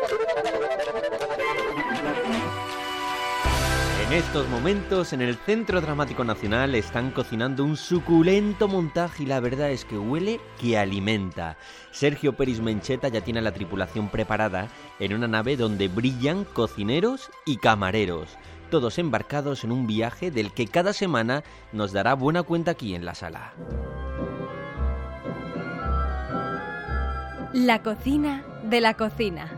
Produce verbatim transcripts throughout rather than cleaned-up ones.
En estos momentos, en el Centro Dramático Nacional, están cocinando un suculento montaje y la verdad es que huele que alimenta. Sergio Peris Mencheta ya tiene la tripulación preparada en una nave donde brillan cocineros y camareros, todos embarcados en un viaje del que cada semana nos dará buena cuenta aquí en la sala. La cocina de la cocina.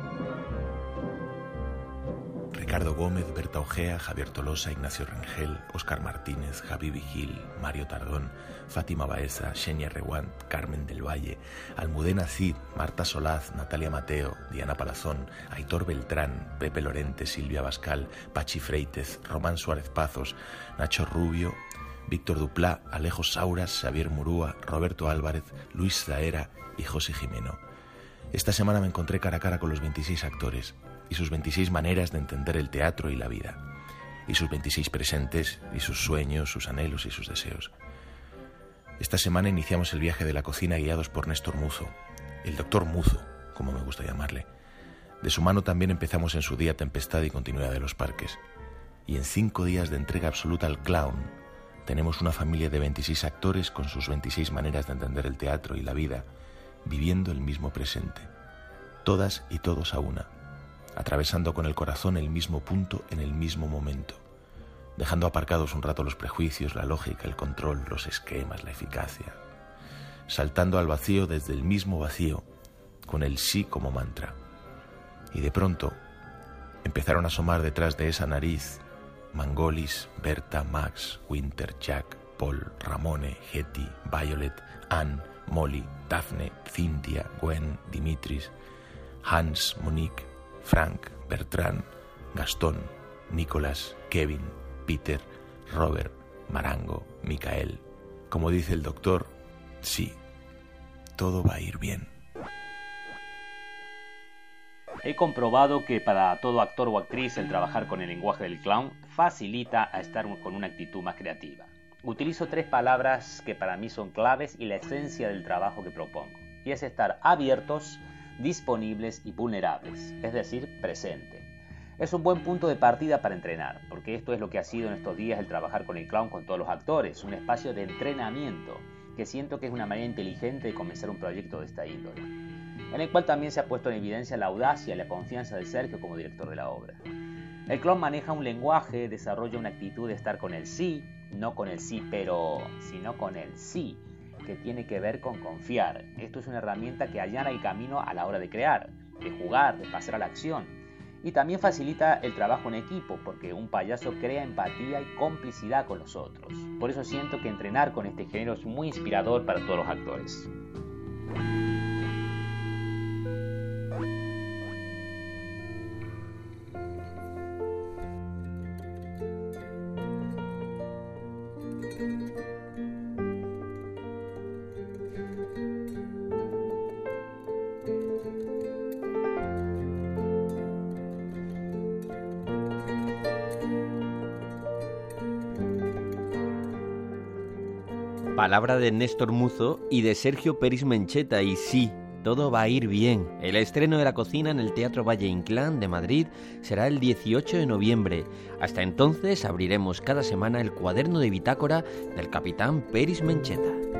Ricardo Gómez, Berta Ojea, Javier Tolosa, Ignacio Rengel, Óscar Martínez, Javi Vigil, Mario Tardón, Fátima Baeza, Xenia Reguant, Carmen del Valle, Almudena Cid, Marta Solaz, Natalia Mateo, Diana Palazón, Aitor Beltrán, Pepe Lorente, Silvia Bascal, Pachi Freitez, Román Suárez Pazos, Nacho Rubio, Víctor Duplá, Alejo Sauras, Xavier Murúa, Roberto Álvarez, Luis Zaera y José Jimeno. Esta semana me encontré cara a cara con los veintiséis actores y sus veintiséis maneras de entender el teatro y la vida, y sus veintiséis presentes, y sus sueños, sus anhelos y sus deseos. Esta semana iniciamos el viaje de la cocina guiados por Néstor Muzo, el doctor Muzo, como me gusta llamarle. De su mano también empezamos en su día Tempestad y Continuidad de los Parques. Y en cinco días de entrega absoluta al clown, tenemos una familia de veintiséis actores con sus veintiséis maneras de entender el teatro y la vida, viviendo el mismo presente, todas y todos a una, atravesando con el corazón el mismo punto en el mismo momento, dejando aparcados un rato los prejuicios, la lógica, el control, los esquemas, la eficacia, saltando al vacío desde el mismo vacío, con el sí como mantra. Y de pronto empezaron a asomar detrás de esa nariz Mangolis, Berta, Max, Winter, Jack, Paul, Ramone, Hetty, Violet, Anne, Molly, Daphne, Cynthia, Gwen, Dimitris, Hans, Monique, Frank, Bertrand, Gastón, Nicolás, Kevin, Peter, Robert, Marango, Micael. Como dice el doctor, sí, todo va a ir bien. He comprobado que para todo actor o actriz el trabajar con el lenguaje del clown facilita a estar con una actitud más creativa. Utilizo tres palabras que para mí son claves y la esencia del trabajo que propongo, y es estar abiertos, disponibles y vulnerables, es decir, presente. Es un buen punto de partida para entrenar, porque esto es lo que ha sido en estos días el trabajar con el clown con todos los actores, un espacio de entrenamiento que siento que es una manera inteligente de comenzar un proyecto de esta índole, en el cual también se ha puesto en evidencia la audacia y la confianza de Sergio como director de la obra. El clown maneja un lenguaje, desarrolla una actitud de estar con el sí, no con el sí pero, sino con el sí, que tiene que ver con confiar. Esto es una herramienta que allana el camino a la hora de crear, de jugar, de pasar a la acción. Y también facilita el trabajo en equipo, porque un payaso crea empatía y complicidad con los otros. Por eso siento que entrenar con este género es muy inspirador para todos los actores. Palabra de Néstor Muzo y de Sergio Peris Mencheta, y sí, todo va a ir bien. El estreno de La cocina en el Teatro Valle Inclán de Madrid será el dieciocho de noviembre. Hasta entonces abriremos cada semana el cuaderno de bitácora del capitán Peris Mencheta.